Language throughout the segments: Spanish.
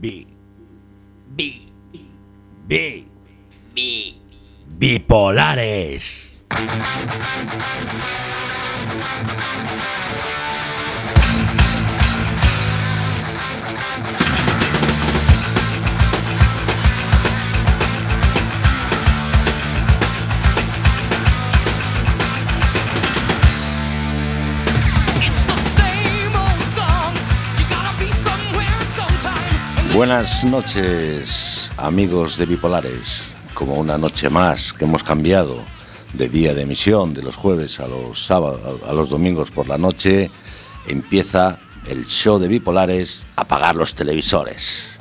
Bi. Bi. Bi. Bi. Bipolares. Buenas noches, amigos de Bipolares. Como una noche más que hemos cambiado de día de emisión, de los jueves a los sábados, a los domingos por la noche, empieza el show de Bipolares. Apagar los televisores.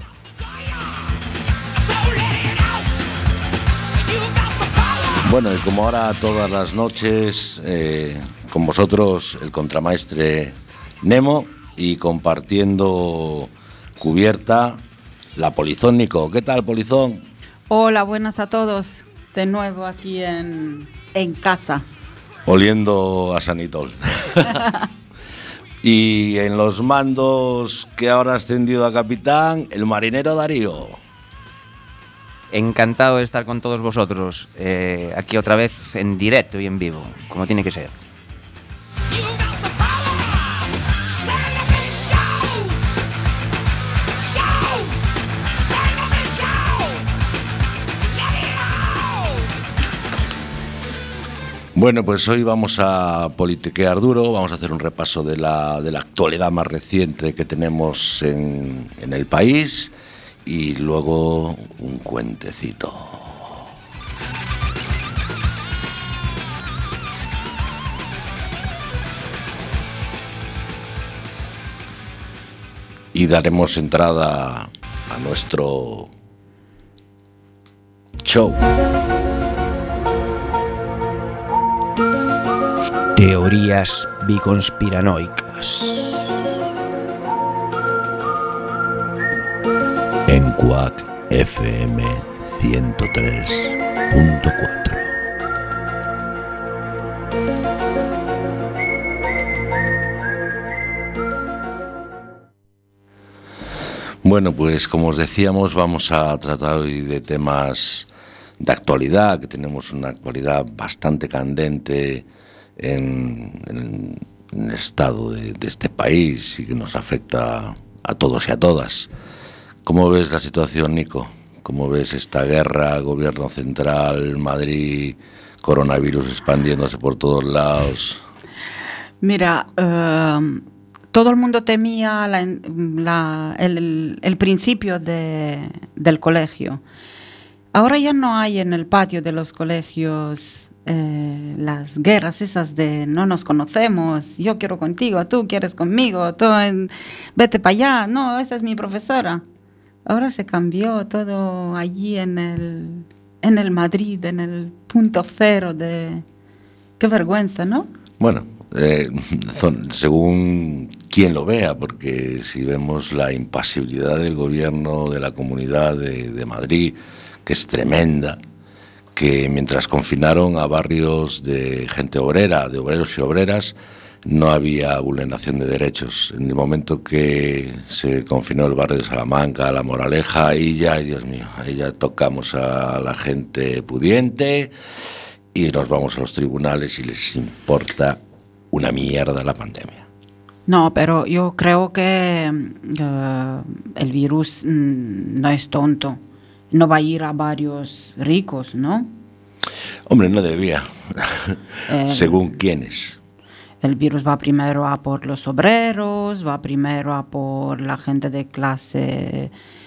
Bueno, y como ahora todas las noches, con vosotros el contramaestre Nemo, y compartiendo cubierta la Polizón Nico. ¿Qué tal, Polizón? Hola, buenas a todos. De nuevo aquí en casa. Oliendo a Sanitol. Y en los mandos, que ahora ha ascendido a capitán, el marinero Darío. Encantado de estar con todos vosotros, aquí otra vez en directo y en vivo, como tiene que ser. Bueno, pues hoy vamos a politiquear duro, vamos a hacer un repaso de la actualidad más reciente que tenemos en el país y luego un cuentecito. Y daremos entrada a nuestro show. Teorías biconspiranoicas. En Quack FM 103.4. Bueno, pues como os decíamos, vamos a tratar hoy de temas de actualidad, que tenemos una actualidad bastante candente en el estado de este país y que nos afecta a todos y a todas. ¿Cómo ves la situación, Nico? ¿Cómo ves esta guerra, gobierno central, Madrid, coronavirus expandiéndose por todos lados? Mira, todo el mundo temía el principio del colegio. Ahora ya no hay en el patio de los colegios las guerras esas de no nos conocemos, yo quiero contigo, tú quieres conmigo, vete para allá, no, esa es mi profesora. Ahora se cambió todo allí en el Madrid, en el punto cero de... Qué vergüenza, ¿no? Bueno, según quien lo vea, porque si vemos la impasibilidad del gobierno de la Comunidad de Madrid, que es tremenda, que mientras confinaron a barrios de gente obrera, de obreros y obreras, no había vulneración de derechos. En el momento que se confinó el barrio de Salamanca, La Moraleja, ahí ya, Dios mío, ahí ya tocamos a la gente pudiente y nos vamos a los tribunales y les importa una mierda la pandemia. No, pero yo creo que el virus no es tonto. No va a ir a varios ricos, ¿no? Hombre, no debía. Según quiénes. El virus va primero a por los obreros, va primero a por la gente de clase...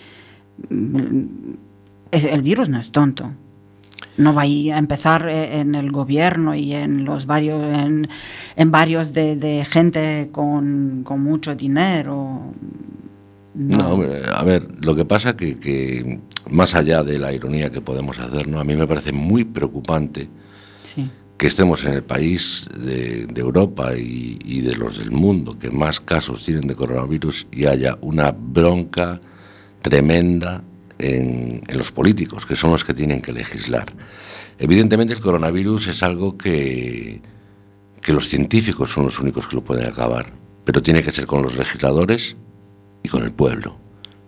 El virus no es tonto. No va a ir a empezar en el gobierno y en los varios, en varios de gente con mucho dinero. No, a ver, lo que pasa que más allá de la ironía que podemos hacer, ¿no? A mí me parece muy preocupante sí. que estemos en el país de Europa y de los del mundo que más casos tienen de coronavirus y haya una bronca tremenda en los políticos, que son los que tienen que legislar. Evidentemente el coronavirus es algo que los científicos son los únicos que lo pueden acabar, pero tiene que ser con los legisladores y con el pueblo.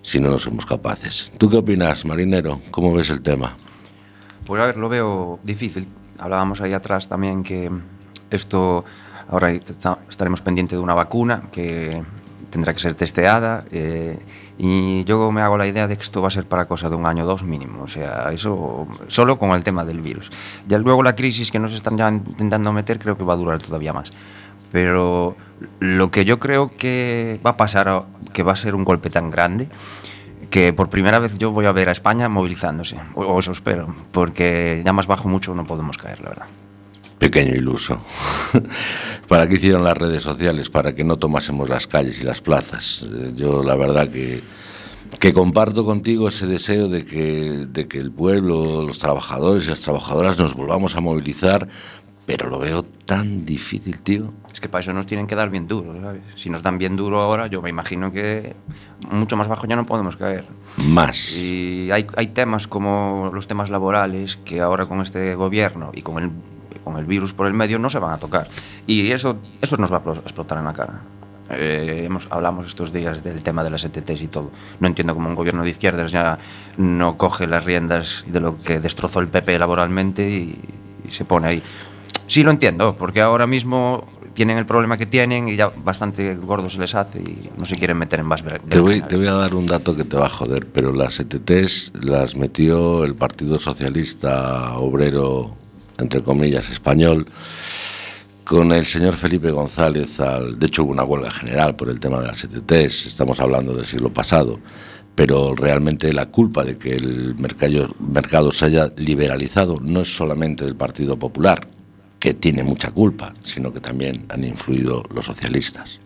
si no nos somos capaces. ¿Tú qué opinas, marinero? ¿Cómo ves el tema? Pues a ver, lo veo difícil. Hablábamos ahí atrás también que esto, ahora estaremos pendientes de una vacuna que tendrá que ser testeada, y yo me hago la idea de que esto va a ser para cosa de 1 año o 2 mínimo, o sea, eso solo con el tema del virus. Ya luego la crisis que nos están ya intentando meter creo que va a durar todavía más. Pero lo que yo creo que va a pasar, que va a ser un golpe tan grande, que por primera vez yo voy a ver a España movilizándose, o eso espero, porque ya más bajo mucho no podemos caer, la verdad. Pequeño iluso. ¿Para qué hicieron las redes sociales? Para que no tomásemos las calles y las plazas. Yo la verdad que comparto contigo ese deseo de que el pueblo, los trabajadores y las trabajadoras nos volvamos a movilizar, pero lo veo tan difícil, tío. Es que para eso nos tienen que dar bien duro, ¿sabes? Si nos dan bien duro ahora, yo me imagino que mucho más bajo ya no podemos caer. Más. Y hay temas como los temas laborales que ahora con este gobierno y con el virus por el medio no se van a tocar. Y eso nos va a explotar en la cara. Hablamos estos días del tema de las ETTs y todo. No entiendo cómo un gobierno de izquierdas ya no coge las riendas de lo que destrozó el PP laboralmente y se pone ahí. Sí lo entiendo, porque ahora mismo tienen el problema que tienen y ya bastante gordo se les hace y no se quieren meter en más te voy a dar un dato que te va a joder, pero las ETTs las metió el Partido Socialista Obrero, entre comillas, español, con el señor Felipe González. De hecho hubo una huelga general por el tema de las ETTs, estamos hablando del siglo pasado, pero realmente la culpa de que el mercado se haya liberalizado no es solamente del Partido Popular, que tiene mucha culpa, sino que también han influido los socialistas.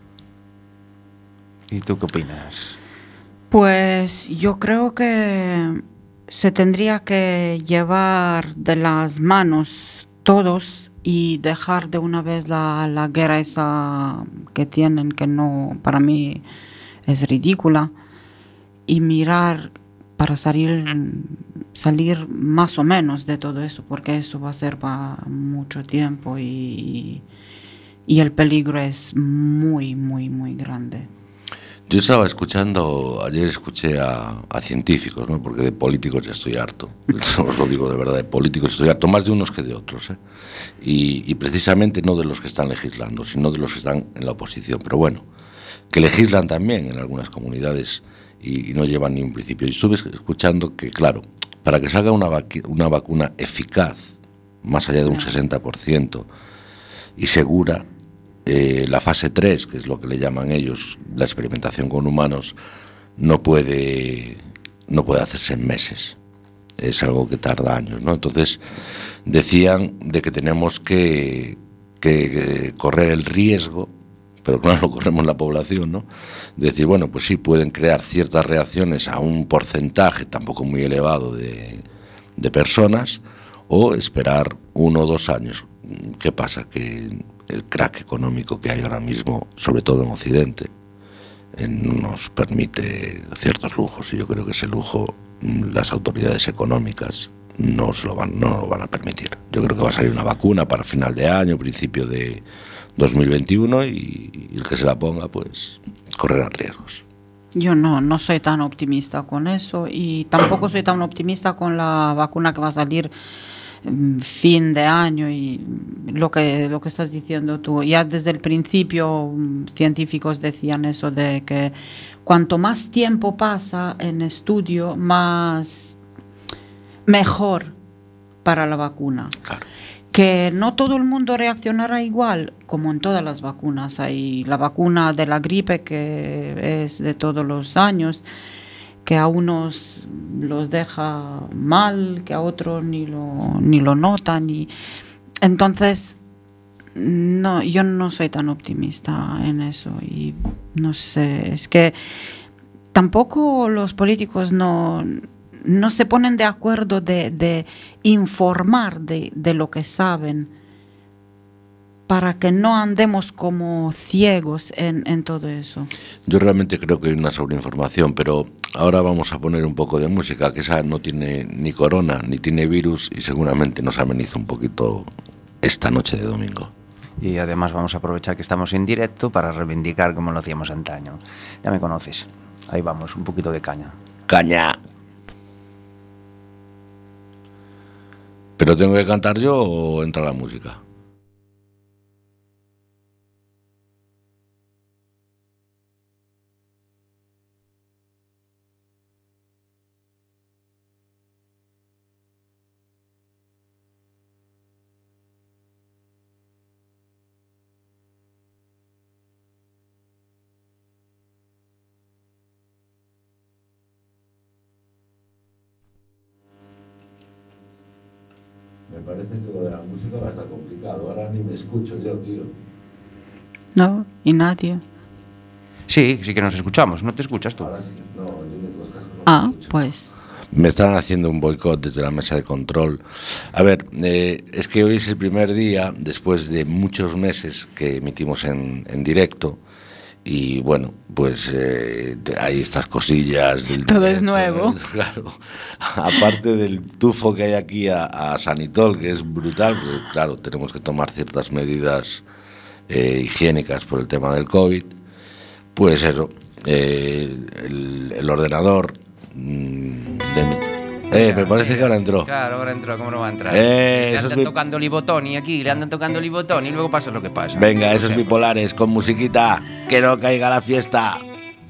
¿Y tú qué opinas? Pues yo creo que se tendría que llevar de las manos todos y dejar de una vez la guerra esa que tienen, que no, para mí es ridícula, y mirar para salir más o menos de todo eso, porque eso va a ser para mucho tiempo y el peligro es muy, muy, muy grande. Yo estaba ayer escuché a científicos, ¿no? Porque de políticos ya estoy harto, os lo digo de verdad, de políticos estoy harto, más de unos que de otros, ¿eh? Y precisamente no de los que están legislando, sino de los que están en la oposición, pero bueno, que legislan también en algunas comunidades y no llevan ni un principio. Y estuve escuchando que, claro, para que salga una vacuna eficaz, más allá de un 60%, y segura, la fase 3, que es lo que le llaman ellos, la experimentación con humanos, no puede hacerse en meses. Es algo que tarda años, ¿no? Entonces, decían de que tenemos que correr el riesgo, pero claro, lo corremos la población, ¿no? Decir, bueno, pues sí, pueden crear ciertas reacciones a un porcentaje tampoco muy elevado de personas, o esperar 1 o 2 años. ¿Qué pasa? Que el crack económico que hay ahora mismo, sobre todo en Occidente, nos permite ciertos lujos, y yo creo que ese lujo las autoridades económicas no lo van a permitir. Yo creo que va a salir una vacuna para final de año, principio de 2021, y el que se la ponga, pues, correrá riesgos. Yo no soy tan optimista con eso, y tampoco soy tan optimista con la vacuna que va a salir fin de año, y lo que estás diciendo tú. Ya desde el principio científicos decían eso, de que cuanto más tiempo pasa en estudio, mejor para la vacuna. Claro. Que no todo el mundo reaccionará igual, como en todas las vacunas. Hay la vacuna de la gripe, que es de todos los años, que a unos los deja mal, que a otros ni lo notan. Entonces, no, yo no soy tan optimista en eso. Y no sé, es que tampoco los políticos no se ponen de acuerdo de informar de lo que saben, para que no andemos como ciegos en todo eso. Yo realmente creo que hay una sobreinformación, pero ahora vamos a poner un poco de música, que esa no tiene ni corona, ni tiene virus, y seguramente nos ameniza un poquito esta noche de domingo. Y además vamos a aprovechar que estamos en directo para reivindicar como lo hacíamos antaño. Ya me conoces. ahí vamos, un poquito de caña. Caña. ¿Pero tengo que cantar yo o entra la música? Me parece que lo de la música va a estar complicado. Ahora ni me escucho yo, tío. No, y nadie. Sí, sí que nos escuchamos. ¿No te escuchas tú? Ahora sí. No, yo me los cascos no Ah, me escucho. pues. Me están haciendo un boicot desde la mesa de control. A ver, es que hoy es el primer día, después de muchos meses que emitimos en directo. Y bueno, pues hay estas cosillas del Todo es directo, nuevo. Claro. Aparte del tufo que hay aquí a Sanitol, que es brutal, porque claro, tenemos que tomar ciertas medidas higiénicas por el tema del COVID. Pues eso, el ordenador me parece que ahora entró. Claro, ahora entró, ¿cómo no va a entrar? Le Le andan tocando el botón y aquí le andan tocando el botón y luego pasa lo que pasa. Venga, esos bipolares con musiquita, que no caiga la fiesta.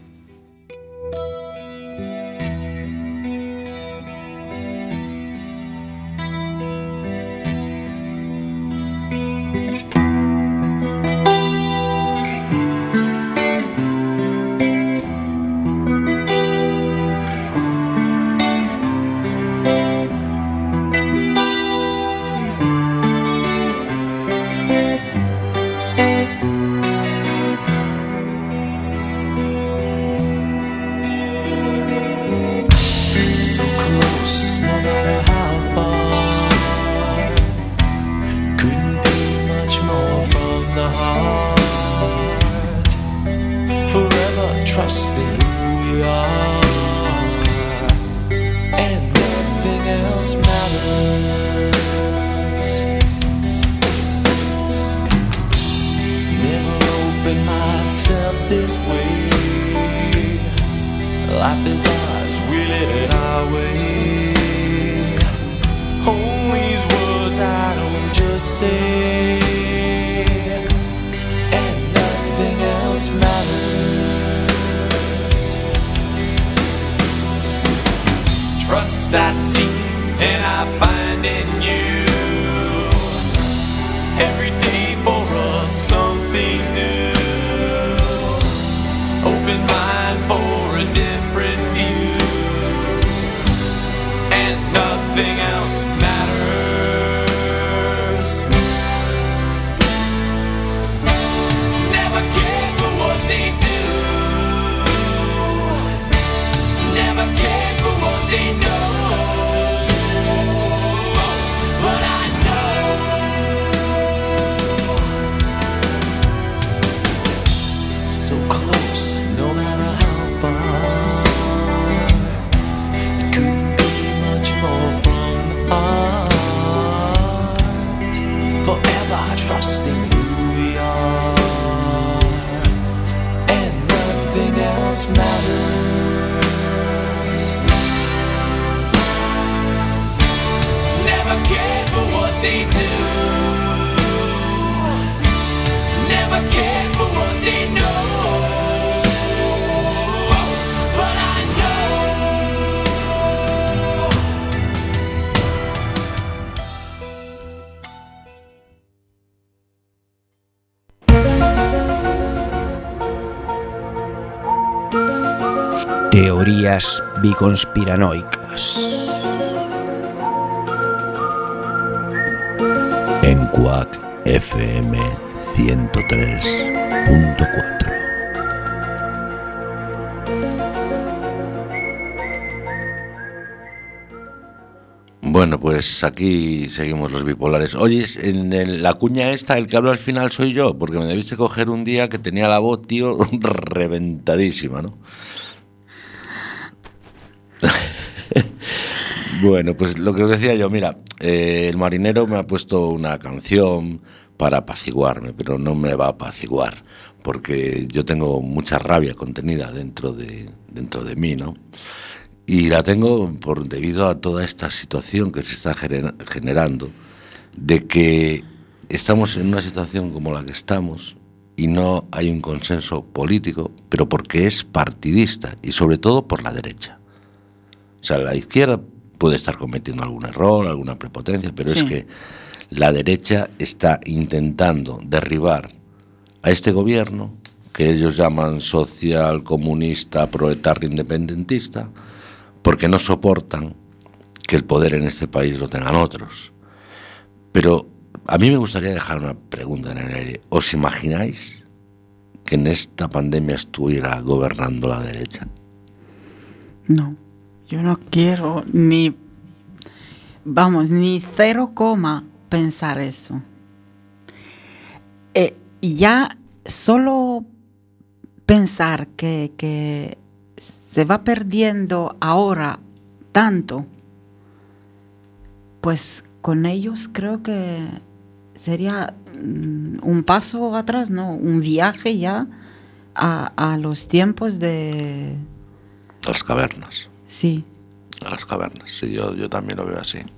Teorías biconspiranoicas. En Quack FM 103.4. Bueno, pues aquí seguimos los bipolares. Oye, en la cuña esta, el que habla al final soy yo, porque me debiste coger un día que tenía la voz, tío, reventadísima, ¿no? Bueno, pues lo que os decía yo, mira, el marinero me ha puesto una canción para apaciguarme, pero no me va a apaciguar, porque yo tengo mucha rabia contenida dentro de mí, ¿no? Y la tengo debido a toda esta situación que se está generando, de que estamos en una situación como la que estamos y no hay un consenso político, pero porque es partidista y sobre todo por la derecha. O sea, la izquierda puede estar cometiendo algún error, alguna prepotencia, pero sí, es que la derecha está intentando derribar a este gobierno, que ellos llaman social, comunista, proletario, independentista, porque no soportan que el poder en este país lo tengan otros. Pero a mí me gustaría dejar una pregunta en el aire. ¿Os imagináis que en esta pandemia estuviera gobernando la derecha? No, yo no quiero ni 0, pensar eso. Ya solo pensar que se va perdiendo ahora tanto, pues con ellos creo que sería un paso atrás, ¿no? Un viaje ya a los tiempos de... A las cavernas. Sí. A las cavernas, sí, yo también lo veo así.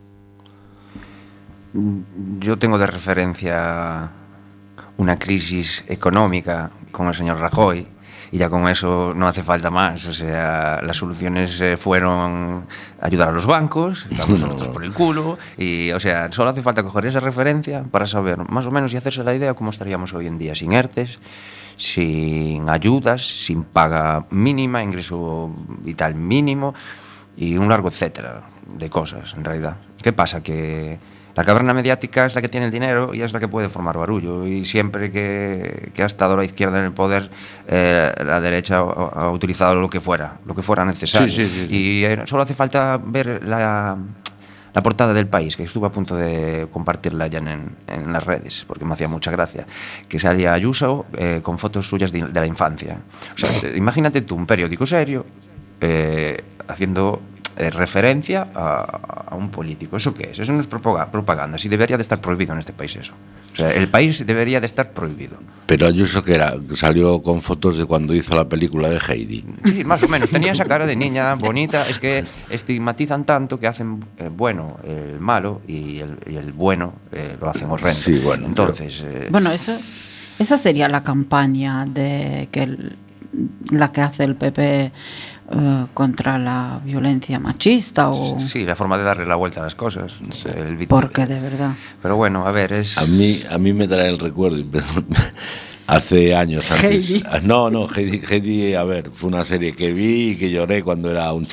Yo tengo de referencia una crisis económica con el señor Rajoy, y ya con eso no hace falta más. O sea, las soluciones fueron ayudar a los bancos, damos a nosotros por el culo, y, o sea, solo hace falta coger esa referencia para saber más o menos y hacerse la idea cómo estaríamos hoy en día, sin ERTES, sin ayudas, sin paga mínima, ingreso vital mínimo y un largo etcétera de cosas, en realidad. ¿Qué pasa? Que la caverna mediática es la que tiene el dinero y es la que puede formar barullo, y siempre que ha estado la izquierda en el poder, la derecha ha utilizado lo que fuera necesario. Sí. Y solo hace falta ver la portada del País, que estuve a punto de compartirla ya en las redes, porque me hacía mucha gracia, que salía Ayuso con fotos suyas de la infancia. O sea, imagínate tú, un periódico serio haciendo referencia a un político. ¿Eso qué es? Eso no es propaganda. Sí, debería de estar prohibido en este país eso. O sea, el país debería de estar prohibido. Pero Ayuso, que era, salió con fotos de cuando hizo la película de Heidi. Sí, más o menos. Tenía esa cara de niña bonita. Es que estigmatizan tanto que hacen bueno el malo, y el bueno lo hacen horrendo. Sí, bueno. Entonces... Bueno, esa sería la campaña de la que hace el PP contra la violencia machista, o... Sí, la forma de darle la vuelta a las cosas. Sí. Porque de verdad. Pero bueno, a ver, es... A mí me trae el recuerdo, hace años antes. Heidi. No, Heidi, a ver, fue una serie que vi y que lloré cuando era un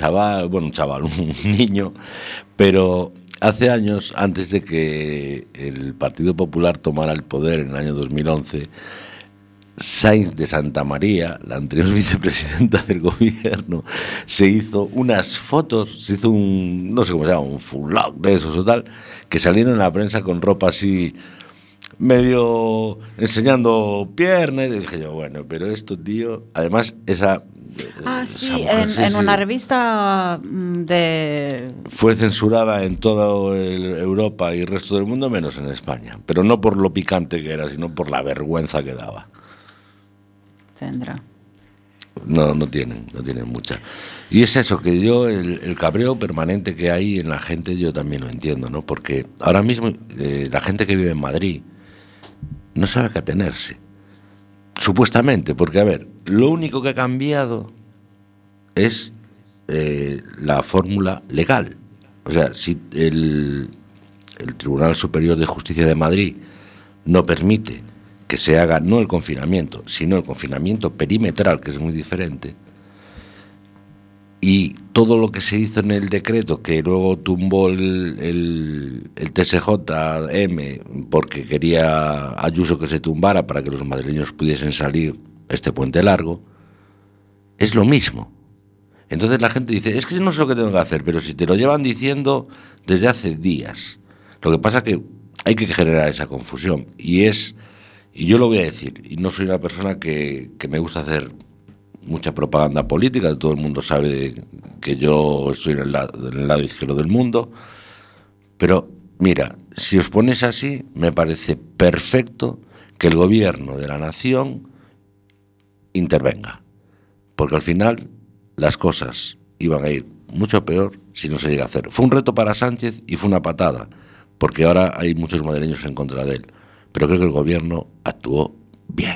niño, pero hace años, antes de que el Partido Popular tomara el poder en el año 2011, Sáenz de Santamaría, la anterior vicepresidenta del gobierno, se hizo unas fotos, se hizo un, no sé cómo se llama, un full look de esos o tal, que salieron en la prensa con ropa así, medio enseñando piernas, y dije yo, bueno, pero esto, tío, además esa... sí, en una revista de... Fue censurada en toda Europa y el resto del mundo, menos en España, pero no por lo picante que era, sino por la vergüenza que daba. Tendrá. No tienen mucha. Y es eso, que yo, el cabreo permanente que hay en la gente, yo también lo entiendo, ¿no? Porque ahora mismo la gente que vive en Madrid no sabe a qué atenerse, supuestamente, porque, a ver, lo único que ha cambiado es la fórmula legal. O sea, si el Tribunal Superior de Justicia de Madrid no permite que se haga no el confinamiento, sino el confinamiento perimetral, que es muy diferente, y todo lo que se hizo en el decreto, que luego tumbó el TSJM porque quería Ayuso que se tumbara para que los madrileños pudiesen salir este puente largo, es lo mismo. Entonces la gente dice, es que no sé lo que tengo que hacer, pero si te lo llevan diciendo desde hace días. Lo que pasa es que hay que generar esa confusión, y yo lo voy a decir, y no soy una persona que me gusta hacer mucha propaganda política, todo el mundo sabe que yo estoy en el lado izquierdo del mundo, pero mira, si os pones así, me parece perfecto que el gobierno de la nación intervenga, porque al final las cosas iban a ir mucho peor si no se llega a hacer. Fue un reto para Sánchez y fue una patada, porque ahora hay muchos madrileños en contra de él, pero creo que el gobierno actuó bien.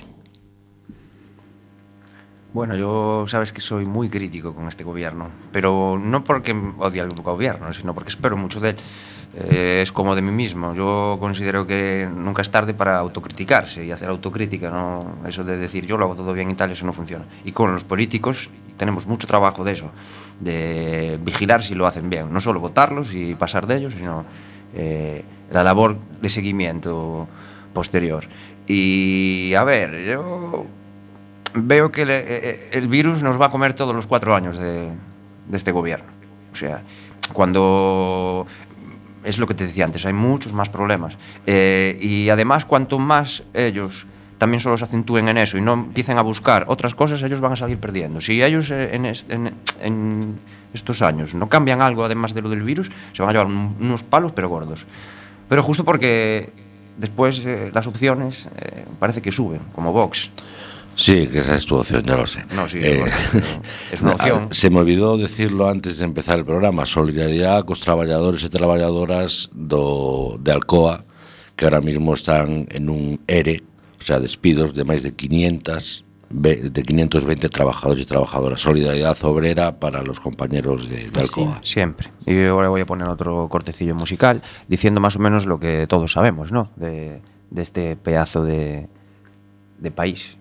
Bueno, yo sabes que soy muy crítico con este gobierno, pero no porque odie al gobierno, sino porque espero mucho de él. Es como de mí mismo. Yo considero que nunca es tarde para autocriticarse y hacer autocrítica, ¿no? Eso de decir yo lo hago todo bien y tal, eso no funciona. Y con los políticos tenemos mucho trabajo de eso, de vigilar si lo hacen bien, no solo votarlos y pasar de ellos, sino la labor de seguimiento posterior. Y a ver, yo veo que el virus nos va a comer todos los 4 años de este gobierno. O sea, cuando... Es lo que te decía antes, hay muchos más problemas. Y además, cuanto más ellos también solo se acentúen en eso y no empiecen a buscar otras cosas, ellos van a salir perdiendo. Si ellos en estos años no cambian algo además de lo del virus, se van a llevar unos palos pero gordos. Pero justo porque después las opciones parece que suben, como Vox. Sí, que esa es tu opción, ya lo sé. No, sí, es una opción. Se me olvidó decirlo antes de empezar el programa. Solidaridad cos traballadores e traballadoras de Alcoa, que ahora mismo están en un ERE, o sea, despidos de máis de 520 trabajadores y trabajadoras. Solidaridad obrera para los compañeros de Alcoa. Sí, siempre. Y ahora voy a poner otro cortecillo musical diciendo más o menos lo que todos sabemos, ¿no? De este pedazo de país.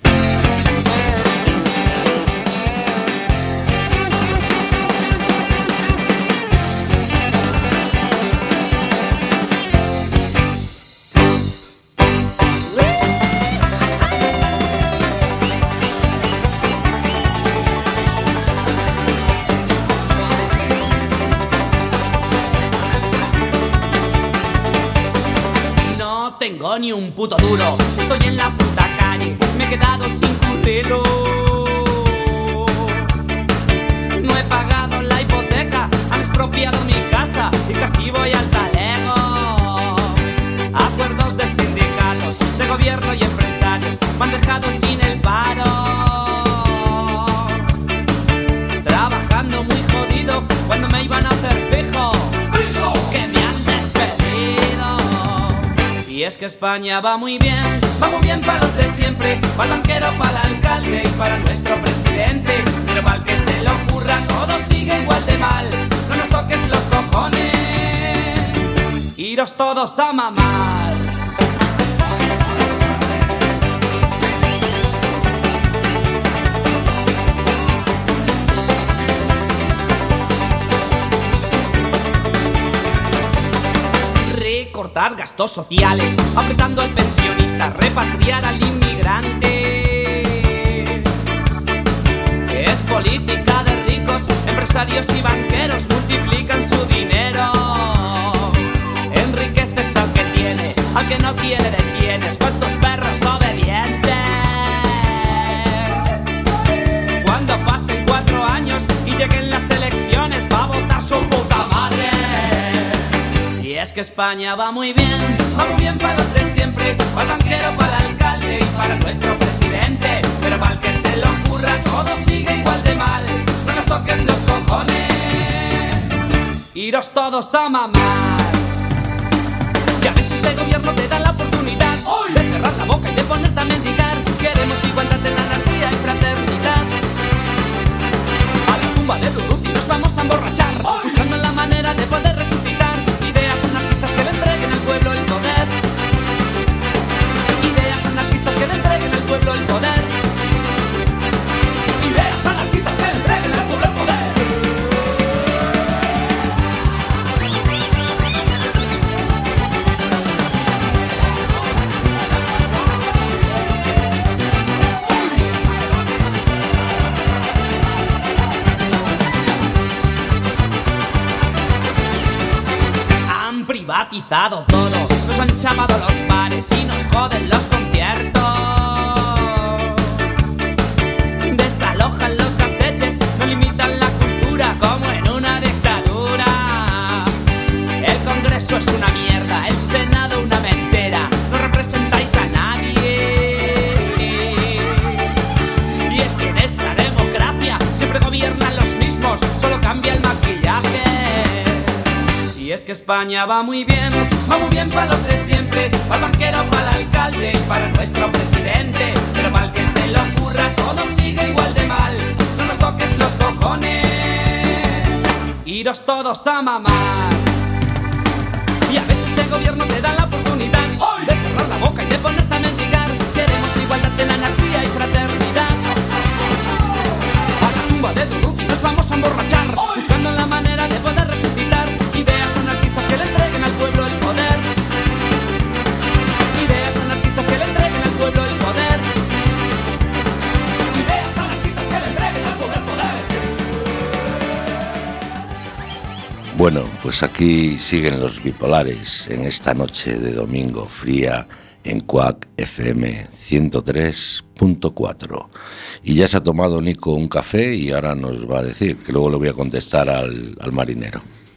No tengo ni un puto duro, estoy en la puta calle, me he quedado sin currelo. No he pagado la hipoteca, han expropiado mi casa y casi voy al talego. Acuerdos de sindicatos, de gobierno y empresarios me han dejado sin el paro. Trabajando muy jodido cuando me iban a hacer fijo, que me han despedido. Y es que España va muy bien para los de siempre, para el banquero, para el alcalde y para nuestro presidente. Pero para el que se le ocurra todo sigue igual de mal. No nos toques los cojones, iros todos a mamar. Recortar gastos sociales, apretando al pensionista, repatriar al inmigrante. Es política de ricos, empresarios y banqueros multiplican su dinero. Enriqueces al que tiene, al que no tiene detienes. ¿Cuántos perros obedientes? Cuando pasen 4 años y lleguen las elecciones, va a votar su puta madre. Y es que España va muy bien para los de siempre, para el banquero, para el alcalde y para nuestro presidente. Pero para el que se le ocurra todo sigue igual de mal. No nos toques los cojones, iros todos a mamar. Ya ves, este gobierno te da la oportunidad de cerrar la boca y de ponerte a mendigar. Queremos igualdad en anarquía y fraternidad. A la tumba de Durruti nos vamos a emborrachar, buscando la manera de poder resucitar ideas anarquistas que le entreguen al pueblo el poder. Ideas anarquistas que le entreguen al pueblo el poder. Ideas anarquistas que le entreguen al pueblo el poder. Privatizado todo, nos han chapado los bares y nos joden los conciertos. Desalojan los carteches, no limitan la cultura como en una dictadura. El Congreso es una mierda. España va muy bien para los de siempre, para el banquero, para el alcalde y para nuestro presidente. Pero mal que se le ocurra, todo sigue igual de mal. No nos toques los cojones, iros todos a mamar. Y a veces este gobierno te da la oportunidad de cerrar la boca y de ponerte a mendigar. Queremos igualdad en anarquía y fraternidad. A la tumba de Durruti nos vamos a emborrachar, buscando la manera de poder resucitar ideas anarquistas que le entreguen al pueblo el poder. Ideas anarquistas que le entreguen al pueblo el poder. Ideas anarquistas que le entreguen al pueblo el poder. Bueno, pues aquí siguen los bipolares en esta noche de domingo fría en Quack FM 103.4. Y ya se ha tomado Nico un café y ahora nos va a decir, que luego le voy a contestar al marinero.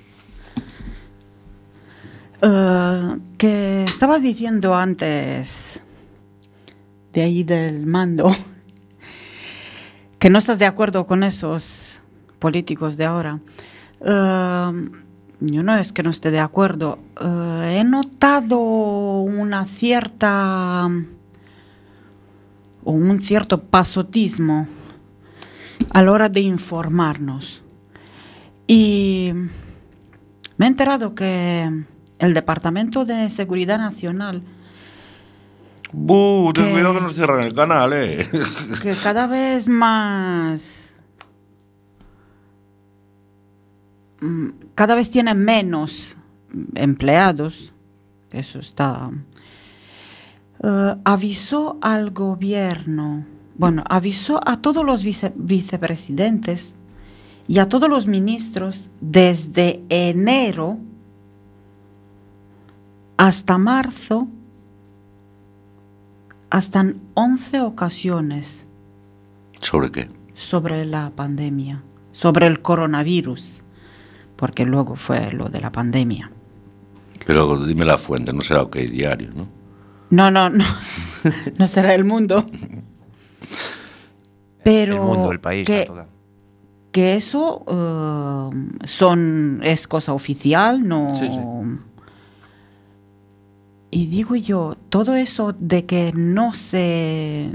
Que estabas diciendo antes, de ahí del mando, que no estás de acuerdo con esos políticos de ahora. Yo no es que no esté de acuerdo. He notado una cierta o un cierto pasotismo a la hora de informarnos. Y me he enterado que el Departamento de Seguridad Nacional Ten cuidado que nos cierran el canal, que cada vez más, cada vez tiene menos empleados, eso está, avisó al gobierno, avisó a todos los vicepresidentes y a todos los ministros desde enero hasta marzo, hasta en 11 ocasiones. ¿Sobre qué? Sobre la pandemia, sobre el coronavirus, porque luego fue lo de la pandemia. Pero dime la fuente, no será OK Diario, ¿no? No, no será El Mundo. Pero El Mundo, El País, que eso es cosa oficial, no. Sí. Y digo yo, todo eso de que no se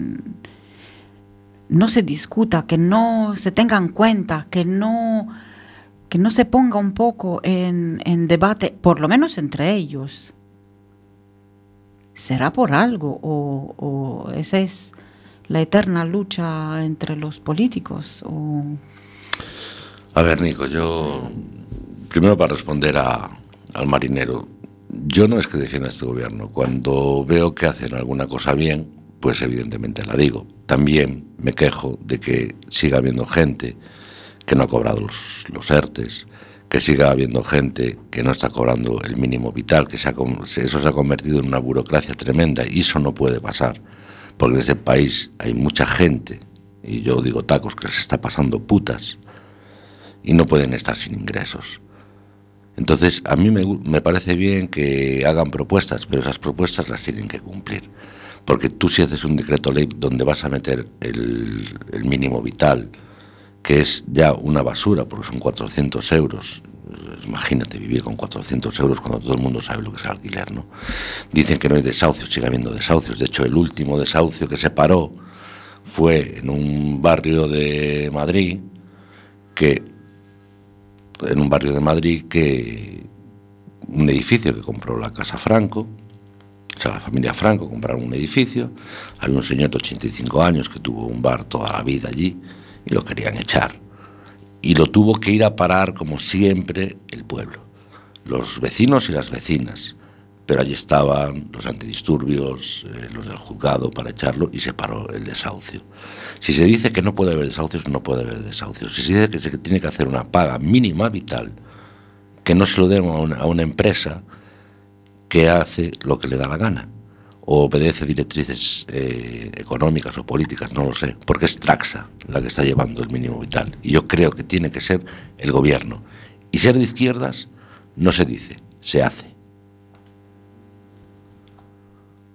discuta, que no se tenga en cuenta, que no se ponga un poco en debate, por lo menos entre ellos, ¿será por algo? ¿O esa es la eterna lucha entre los políticos? A ver, Nico, yo primero para responder al marinero, yo no es que defienda este gobierno. Cuando veo que hacen alguna cosa bien, pues evidentemente la digo. También me quejo de que siga habiendo gente que no ha cobrado los ERTES, que siga habiendo gente que no está cobrando el mínimo vital, que eso se ha convertido en una burocracia tremenda y eso no puede pasar, porque en ese país hay mucha gente, y yo digo tacos, que les está pasando putas y no pueden estar sin ingresos. Entonces, a mí me parece bien que hagan propuestas, pero esas propuestas las tienen que cumplir. Porque tú si haces un decreto ley donde vas a meter el mínimo vital, que es ya una basura, porque son 400 euros, imagínate vivir con 400 euros cuando todo el mundo sabe lo que es el alquiler, ¿no? Dicen que no hay desahucios, sigue habiendo desahucios. De hecho, el último desahucio que se paró fue en un barrio de Madrid, que un edificio que compró la Casa Franco, o sea, la familia Franco compraron un edificio, había un señor de 85 años que tuvo un bar toda la vida allí y lo querían echar. Y lo tuvo que ir a parar, como siempre, el pueblo, los vecinos y las vecinas. Pero allí estaban los antidisturbios, los del juzgado para echarlo y se paró el desahucio. Si se dice que no puede haber desahucios, no puede haber desahucios. Si se dice que se tiene que hacer una paga mínima vital, que no se lo den a una empresa que hace lo que le da la gana, o obedece directrices económicas o políticas, no lo sé, porque es Traxa la que está llevando el mínimo vital. Y yo creo que tiene que ser el gobierno. Y ser de izquierdas no se dice, se hace.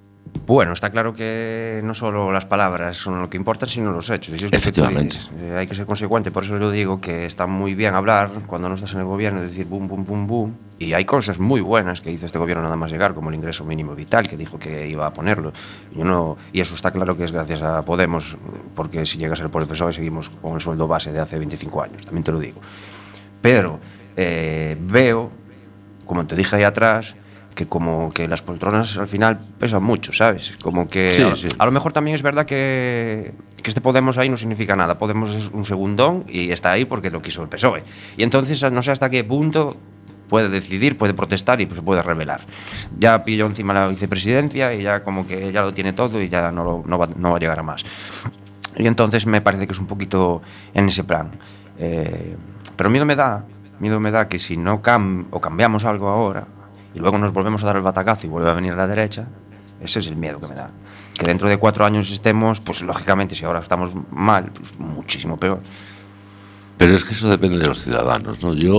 Bueno, está claro que no solo las palabras son lo que importan, sino los hechos. Y eso es Efectivamente. lo que tú dices. Hay que ser consecuente, por eso yo digo que está muy bien hablar cuando no estás en el gobierno, decir boom, boom, boom, boom. Y hay cosas muy buenas que hizo este gobierno nada más llegar, como el ingreso mínimo vital, que dijo que iba a ponerlo. Y eso está claro que es gracias a Podemos, porque si llega a ser por el PSOE seguimos con el sueldo base de hace 25 años, también te lo digo. Pero veo, como te dije ahí atrás, que como que las poltronas al final pesan mucho, ¿sabes? Como que Sí. A lo mejor también es verdad que este Podemos ahí no significa nada. Podemos es un segundón y está ahí porque lo quiso el PSOE. Y entonces no sé hasta qué punto puede decidir, puede protestar y pues, se puede rebelar. Ya pilló encima la vicepresidencia y ya como que ya lo tiene todo y ya no va a llegar a más. Y entonces me parece que es un poquito en ese plan. Pero miedo me da que si no cambiamos algo ahora y luego nos volvemos a dar el batacazo y vuelve a venir la derecha, ese es el miedo que me da. Que dentro de 4 años estemos, pues lógicamente, si ahora estamos mal, pues muchísimo peor. Pero es que eso depende de los ciudadanos, ¿no? Yo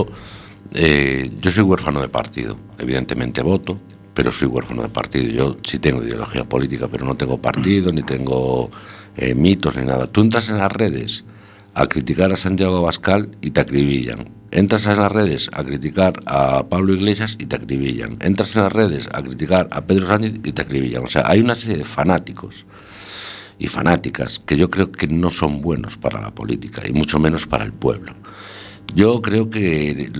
soy huérfano de partido, evidentemente voto, pero soy huérfano de partido. Yo sí tengo ideología política, pero no tengo partido, ni tengo mitos, ni nada. Tú entras en las redes a criticar a Santiago Abascal y te acribillan. Entras en las redes a criticar a Pablo Iglesias y te acribillan. Entras en las redes a criticar a Pedro Sánchez y te acribillan. O sea, hay una serie de fanáticos y fanáticas que yo creo que no son buenos para la política y mucho menos para el pueblo. Yo creo que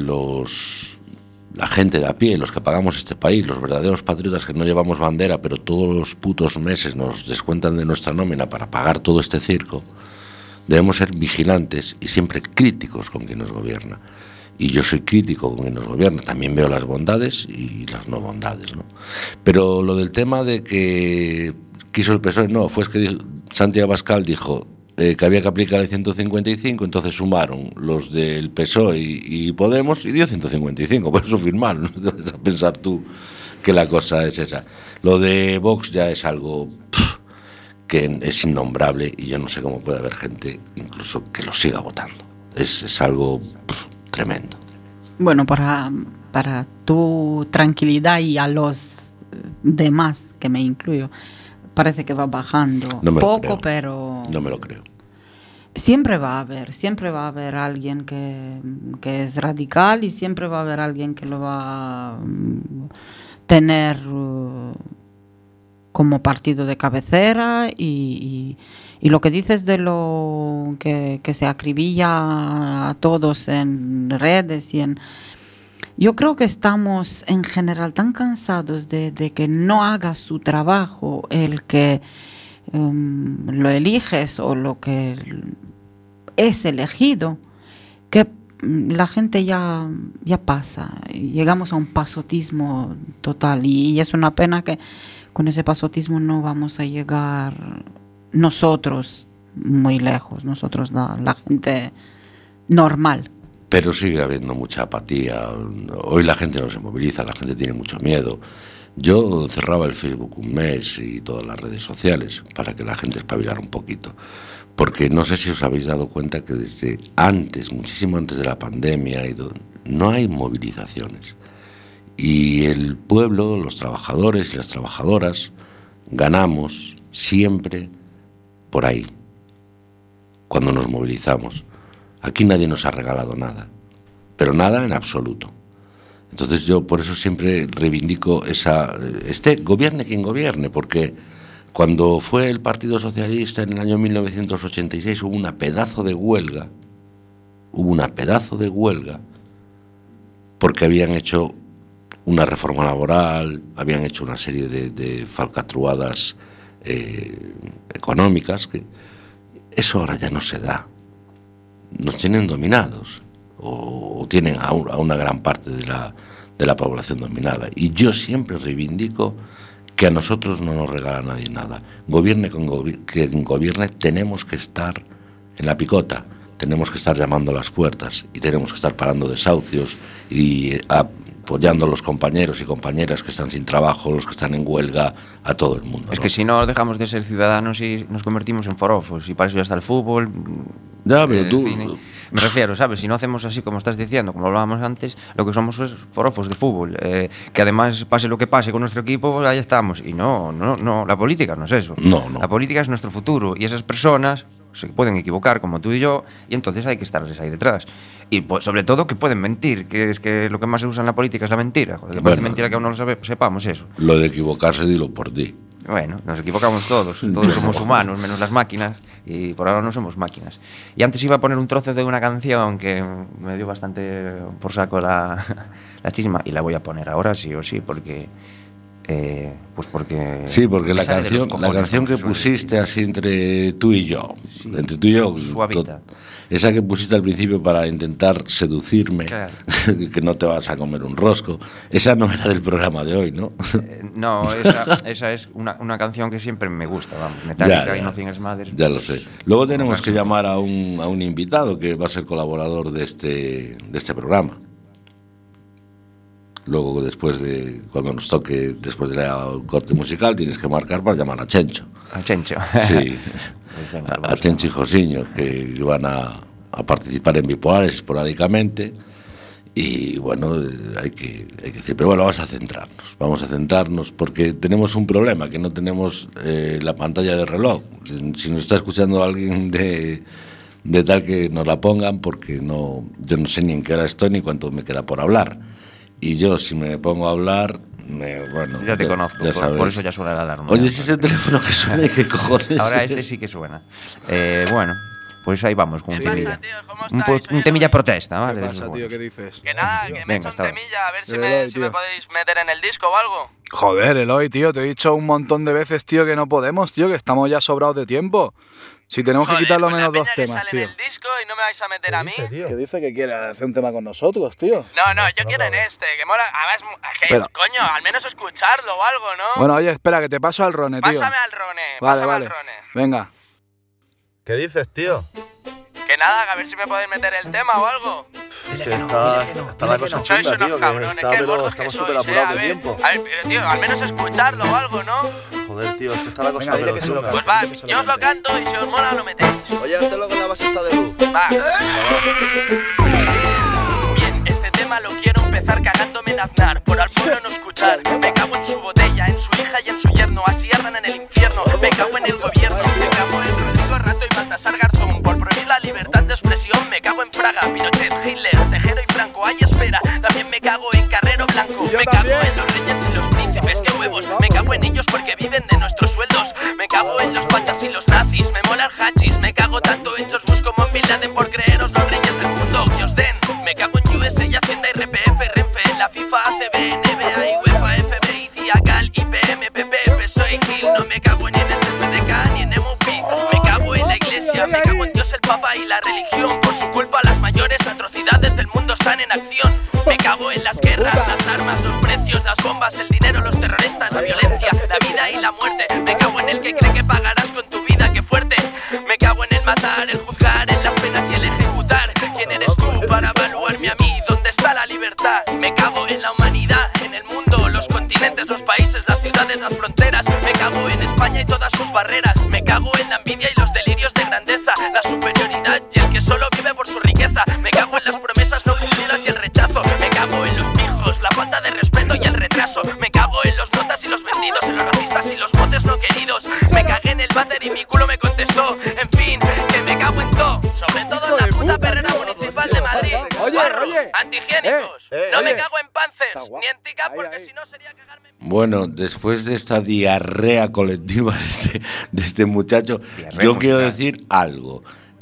la gente de a pie, los que pagamos este país, los verdaderos patriotas que no llevamos bandera, pero todos los putos meses nos descuentan de nuestra nómina para pagar todo este circo, debemos ser vigilantes y siempre críticos con quien nos gobierna. Y yo soy crítico con quien nos gobierna, también veo las bondades y las no bondades, ¿no? Pero lo del tema de que quiso el PSOE, no, fue que Santiago Abascal dijo que había que aplicar el 155, entonces sumaron los del PSOE y Podemos y dio 155, por eso firmaron. Entonces, a pensar tú que la cosa es esa. Lo de Vox ya es algo que es innombrable y yo no sé cómo puede haber gente incluso que lo siga votando. Es algo tremendo. Bueno, para tu tranquilidad y a los demás, que me incluyo, parece que va bajando poco, pero no me lo creo. Siempre va a haber alguien que es radical y siempre va a haber alguien que lo va a tener como partido de cabecera y lo que dices de lo que se acribilla a todos en redes yo creo que estamos en general tan cansados de que no haga su trabajo el que lo eliges o lo que es elegido, que la gente ya pasa, llegamos a un pasotismo total y es una pena que con ese pasotismo no vamos a llegar nosotros muy lejos, nosotros la gente normal. Pero sigue habiendo mucha apatía. Hoy la gente no se moviliza, la gente tiene mucho miedo. Yo cerraba el Facebook un mes y todas las redes sociales para que la gente espabilara un poquito. Porque no sé si os habéis dado cuenta que desde antes, muchísimo antes de la pandemia, no hay movilizaciones. Y el pueblo, los trabajadores y las trabajadoras, ganamos siempre por ahí, cuando nos movilizamos. Aquí nadie nos ha regalado nada, pero nada en absoluto. Entonces yo por eso siempre reivindico gobierne quien gobierne, porque cuando fue el Partido Socialista en el año 1986 hubo una pedazo de huelga, porque habían hecho una reforma laboral, habían hecho una serie de falcatruadas económicas, que eso ahora ya no se da. Nos tienen dominados o tienen a una gran parte de la población dominada. Y yo siempre reivindico que a nosotros no nos regala nadie nada. Gobierne quien gobierne, tenemos que estar en la picota, tenemos que estar llamando a las puertas y tenemos que estar parando desahucios y apoyando a los compañeros y compañeras que están sin trabajo, los que están en huelga, a todo el mundo. Es que si no dejamos de ser ciudadanos y nos convertimos en forofos, y para eso ya está el fútbol, Ya, pero tú... cine. Me refiero, ¿sabes? Si no hacemos así como estás diciendo, como hablábamos antes, lo que somos es forofos de fútbol. Que además, pase lo que pase con nuestro equipo, pues ahí estamos. Y no, la política no es eso. No. La política es nuestro futuro. Y esas personas se pueden equivocar, como tú y yo, y entonces hay que estarles ahí detrás. Y pues, sobre todo que pueden mentir, que es que lo que más se usa en la política es la mentira. Joder, que parece mentira que aún no lo sepamos eso. Lo de equivocarse, dilo por ti. Bueno, nos equivocamos todos somos humanos, menos las máquinas, y por ahora no somos máquinas. Y antes iba a poner un trozo de una canción que me dio bastante por saco la chisma, y la voy a poner ahora sí o sí, porque... pues porque... Sí, porque la canción que pusiste así entre tú y yo, sí, entre tú y yo, suavita. Esa que pusiste al principio para intentar seducirme, claro. Que no te vas a comer un rosco, esa no era del programa de hoy, ¿no? No, esa es una canción que siempre me gusta, vamos, Metallica y Nothing Else Matters. Ya lo sé. Luego tenemos que llamar a un invitado que va a ser colaborador de este programa. Luego, cuando nos toque, después del corte musical, tienes que marcar para llamar a Chencho. A Chencho. Sí, a Chencho y Josiño, que van a participar en Bipolares esporádicamente. Y bueno, hay que decir, pero bueno, vamos a centrarnos porque tenemos un problema, que no tenemos la pantalla de reloj. Si nos está escuchando alguien de tal, que nos la pongan, porque yo no sé ni en qué hora estoy ni cuánto me queda por hablar. Y yo, si me pongo a hablar, bueno... Ya te conozco, por eso ya suena la alarma. Oye, si es el teléfono que suena, ¿qué cojones? Ahora sí que suena. Bueno, pues ahí vamos con un temilla. Un temilla protesta, ¿vale? ¿Qué pasa, tío? ¿Qué dices? Que nada, que me he hecho un temilla, a ver si me podéis meter en el disco o algo. Joder, Eloy, tío, te he dicho un montón de veces, tío, que no podemos, tío, que estamos ya sobrados de tiempo. Si tenemos que quitar lo menos 2 temas, tío. En el disco y no me vais a meter a mí. ¿Qué dice que quiere hacer un tema con nosotros, tío? No, yo quiero en este, que mola. Además, coño, al menos escucharlo o algo, ¿no? Bueno, oye, espera, que te paso al Rone, tío. Pásame al Rone. Venga. ¿Qué dices, tío? Que nada, a ver si me podéis meter el tema o algo. Es que está la cosa chunga, sois unos tío, cabrones, qué gordos que sois, a ver, pero tío, al menos escucharlo o algo, ¿no? Joder, tío, es que está la cosa pero chunga. Pues va, yo os lo canto y si os mola lo metéis. Oye, háztelo con la base esta de luz. Va. Bien, este tema lo quiero empezar cagándome en Aznar, por al pueblo no escuchar. Me cago en su botella, en su hija y en su yerno, así ardan en el infierno. Me cago en el gobierno, me cago en Rodrigo Rato y Baltasar Garzón, por prohibir la libertad de expresión. Me cago en Fraga, Pinochet, Hitler, Tejero y Franco. Ay, espera, también me cago en Carrero Blanco. Me cago en los reyes y los príncipes, qué huevos. Me cago en ellos porque viven de nuestros sueldos. Me cago en los fachas y los nazis, me mola el hachís. Me cago tanto en George Bush como en Bin Laden por creeros los reyes del mundo que os den. Me cago en USA y Hacienda y RPF, Renfe, en la FIFA, ACB, NBA y UEFA, FBI, CIACAL, IPM, PP, PSOE y Gil. No me cago ni en SFDK ni en MUP. Me cago en la iglesia, me cago en Dios, el Papa y la religión. Por su culpa las mayores atrocidades del mundo están en acción. Me cago en las guerras, las armas, los precios, las bombas, el dinero, los terroristas, la violencia, la vida y la muerte. Me cago en el que cree que pagarás con tu vida, qué fuerte. Me cago en el matar, el juzgar, en las penas y el ejecutar. ¿Quién eres tú para evaluarme a mí? ¿Dónde está la libertad? Me cago en la humanidad, en el mundo, los continentes, los países, las ciudades, las fronteras. Me cago en España y todas sus barreras. Me cago en la envidia y los delirios de grandeza, la superioridad y el que solo vive por su riqueza. Me cago en las promesas no cumplidas y el rechazo. Me cago en los pijos, la falta de respeto y el retraso. Me cago en los notas y los vendidos, en los racistas y los motes no queridos. Me cagué en el váter y mi culo me contestó. En fin, que me cago en todo, sobre todo en la puta perrera municipal de Madrid. Guarros, antihigiénicos. No me cago en Panzers, ni en Tica, porque si no sería cagarme. Bueno, después de esta diarrea colectiva de este muchacho, yo quiero decir algo.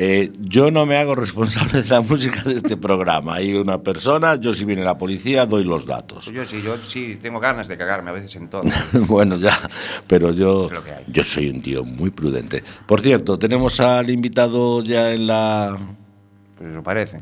Yo no me hago responsable de la música de este programa. Hay una persona, yo si viene la policía doy los datos. Yo sí tengo ganas de cagarme a veces en todo. Bueno, ya, pero yo soy un tío muy prudente. Por cierto, tenemos al invitado ya en la... Pues eso parece.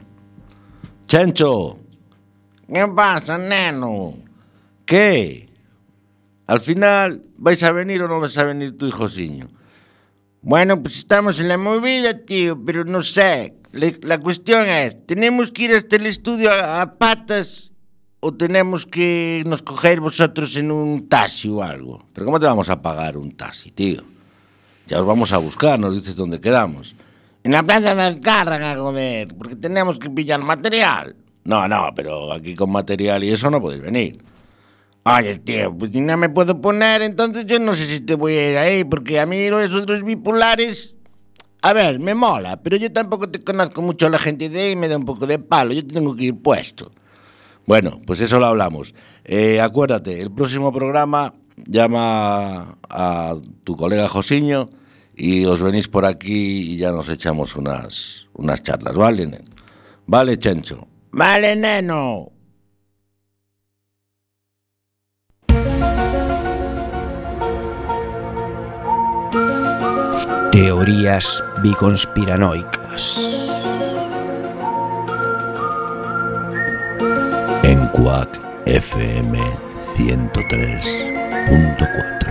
Chencho, ¿qué pasa, neno? ¿Qué? Al final, ¿vais a venir o no vais a venir tú y Josiño? Bueno, pues estamos en la movida, tío, pero no sé. La cuestión es, ¿tenemos que ir hasta el estudio a patas o tenemos que nos coger vosotros en un taxi o algo? ¿Pero cómo te vamos a pagar un taxi, tío? Ya os vamos a buscar, nos dices dónde quedamos. En la Plaza de Azcárraga, joder, porque tenemos que pillar material. No, pero aquí con material y eso no podéis venir. Oye, tío, pues si no me puedo poner, entonces yo no sé si te voy a ir ahí, porque a mí los otros bipolares... A ver, me mola, pero yo tampoco te conozco mucho a la gente de ahí y me da un poco de palo, yo tengo que ir puesto. Bueno, pues eso lo hablamos. Acuérdate, el próximo programa llama a tu colega Josiño y os venís por aquí y ya nos echamos unas charlas, ¿vale? Vale, Chencho. Vale, neno. Teorías biconspiranoicas. En Quack FM 103.4.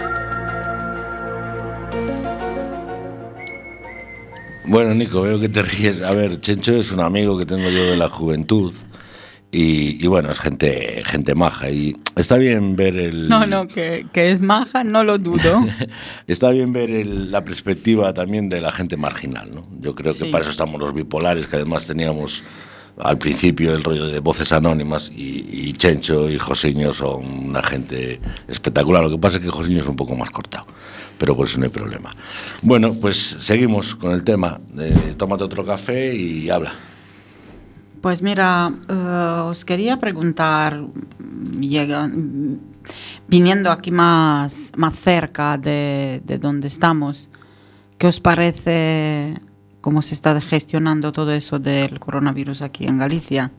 Bueno, Nico, veo que te ríes. A ver, Chencho es un amigo que tengo yo de la juventud y bueno, es gente maja y está bien ver el... No, que es maja, no lo dudo. Está bien ver la perspectiva también de la gente marginal, ¿no? Yo creo que para eso estamos los bipolares, que además teníamos al principio el rollo de voces anónimas y Chencho y Josiño son una gente espectacular. Lo que pasa es que Josiño es un poco más cortado, pero por eso no hay problema. Bueno, pues seguimos con el tema. Tómate otro café y habla. Pues mira, os quería preguntar, viniendo aquí más cerca de donde estamos, ¿qué os parece cómo se está gestionando todo eso del coronavirus aquí en Galicia?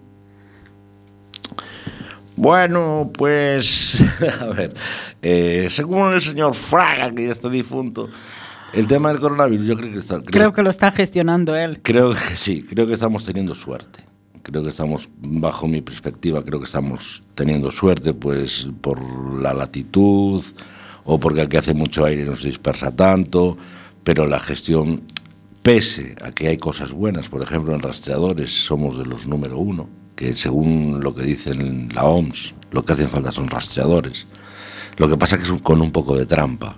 Bueno, pues, a ver, según el señor Fraga, que ya está difunto, el tema del coronavirus yo creo que lo está gestionando él. Creo que sí, creo que estamos teniendo suerte. Creo que estamos, bajo mi perspectiva, creo que estamos teniendo suerte, pues por la latitud o porque aquí hace mucho aire y no se dispersa tanto, pero la gestión, pese a que hay cosas buenas, por ejemplo, en rastreadores somos de los número 1, que según lo que dicen la OMS, lo que hacen falta son rastreadores. Lo que pasa es que es con un poco de trampa,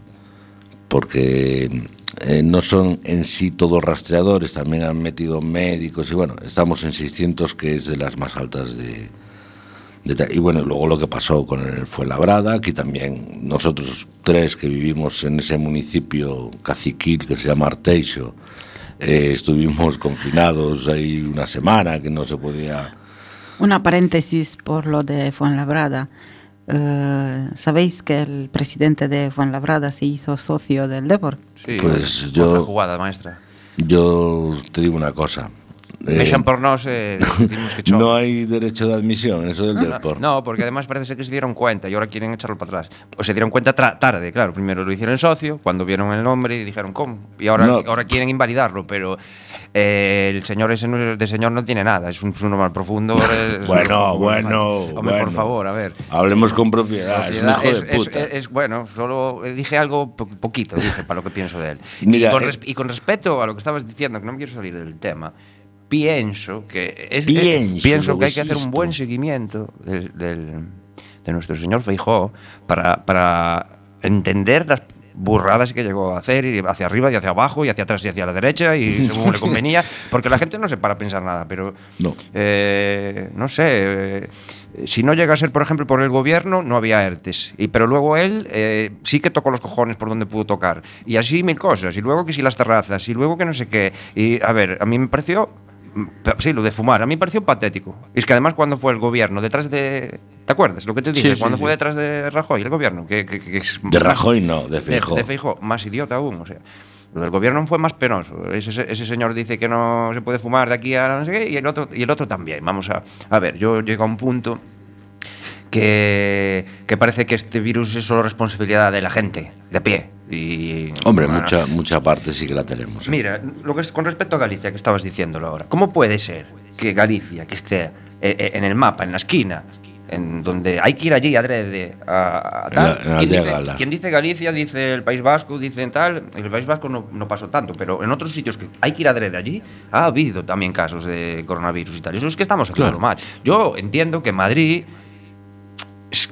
porque no son en sí todos rastreadores, también han metido médicos y bueno, estamos en 600, que es de las más altas y bueno, luego lo que pasó con el Fuenlabrada, aquí también nosotros 3 que vivimos en ese municipio caciquil que se llama Arteixo, estuvimos confinados ahí una semana, que no se podía... Una paréntesis por lo de Fuenlabrada. ¿Sabéis que el presidente de Fuenlabrada se hizo socio del Depor? Sí, pues otra jugada maestra. Yo te digo una cosa. Mexan por nos, decimos que chove. No hay derecho de admisión en eso del Depor. No, porque además parece ser que se dieron cuenta y ahora quieren echarlo para atrás. Pues se dieron cuenta tarde, claro. Primero lo hicieron socio, cuando vieron el nombre y dijeron, ¿cómo? Y ahora quieren invalidarlo, pero el señor ese de señor no tiene nada, es un mal profundo. Bueno. Hombre, por favor, a ver. Hablemos con propiedad, es un hijo de puta. Es bueno, solo dije algo poquito, dije, para lo que pienso de él. Mira, y con respecto a lo que estabas diciendo, que no me quiero salir del tema, pienso que hay que hacer un buen seguimiento de nuestro señor Feijóo para entender las burradas que llegó a hacer, y hacia arriba y hacia abajo y hacia atrás y hacia la derecha y según le convenía, porque la gente no se para a pensar nada, pero no sé, si no llega a ser, por ejemplo, por el gobierno, no había ERTES, pero luego él sí que tocó los cojones por donde pudo tocar, y así mil cosas, y luego que si las terrazas, y luego que no sé qué, y a ver, a mí me pareció... Sí, lo de fumar, a mí me pareció patético. Y es que además cuando fue el gobierno detrás de... ¿Te acuerdas lo que te dije? Cuando fue detrás de Rajoy, el gobierno. De Rajoy no, de Feijóo. De Feijóo, más idiota aún, o sea. Lo del gobierno fue más penoso. Ese señor dice que no se puede fumar de aquí a no sé qué, y el otro también. Vamos a ver, yo llego a un punto que parece que este virus es solo responsabilidad de la gente, de pie. Y, hombre, bueno, mucha parte sí que la tenemos. Mira, lo que es con respecto a Galicia, que estabas diciéndolo ahora, ¿cómo puede ser que Galicia, que esté en el mapa, en la esquina, en donde hay que ir allí adrede a tal? Quien dice Galicia, dice el País Vasco, dicen tal. El País Vasco no pasó tanto, pero en otros sitios que hay que ir adrede allí, ha habido también casos de coronavirus y tal. Eso es que estamos haciendo mal. Yo entiendo que Madrid